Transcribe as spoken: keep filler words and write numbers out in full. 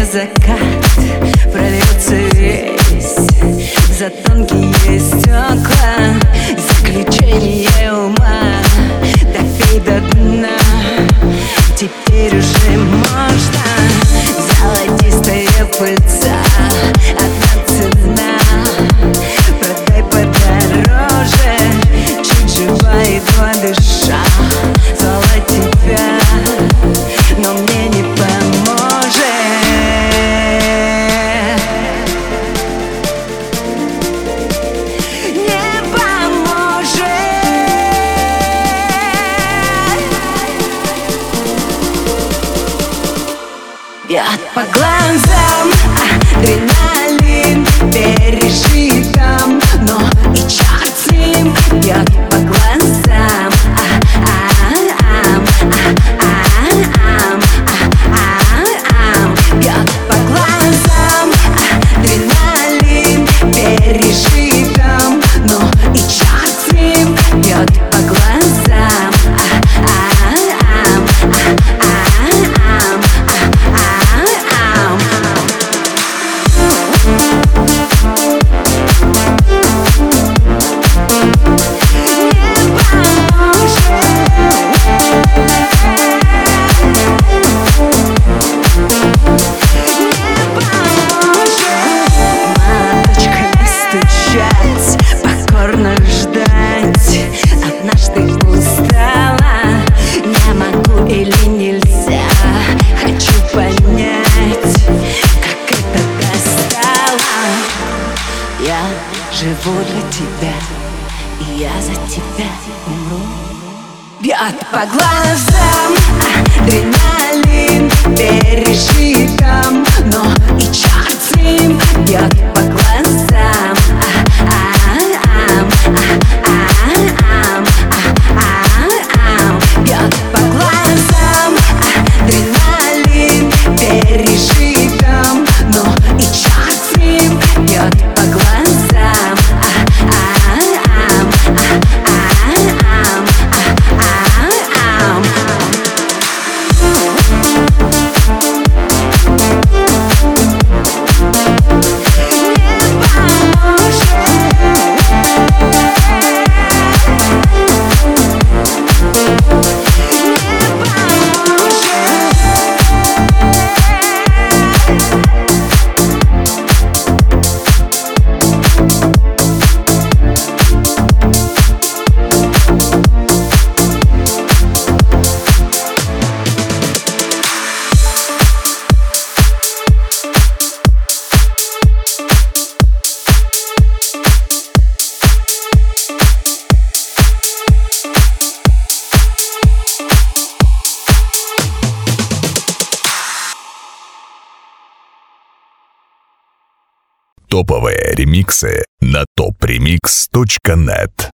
закат прольется весь за тонкие стекла, заключение ума, допей до дна. Теперь уже можно, золотистая пыльца, одна цена. Продай подороже, чуть жива, едва дыша. Звала тебя, но мне не поможет. Не поможет. Бьет по глазам адреналин, пережитом, но и черт с ним. Бьет по глазам, бьет по глазам адреналин, пережитом, но и черт с ним. Бьет по глазам. Покорно ждать, однажды устала. Не могу или нельзя, хочу понять, как это достало. Я живу для тебя, и я за тебя умру. Бьет по глазам адреналин, пережитом, но и черт с ним. Бьет по глазам. Бьет по глазам адреналин, пережитом, но и черт с ним. Бьет по глазам. Топовые ремиксы на топ ремикс точка нет.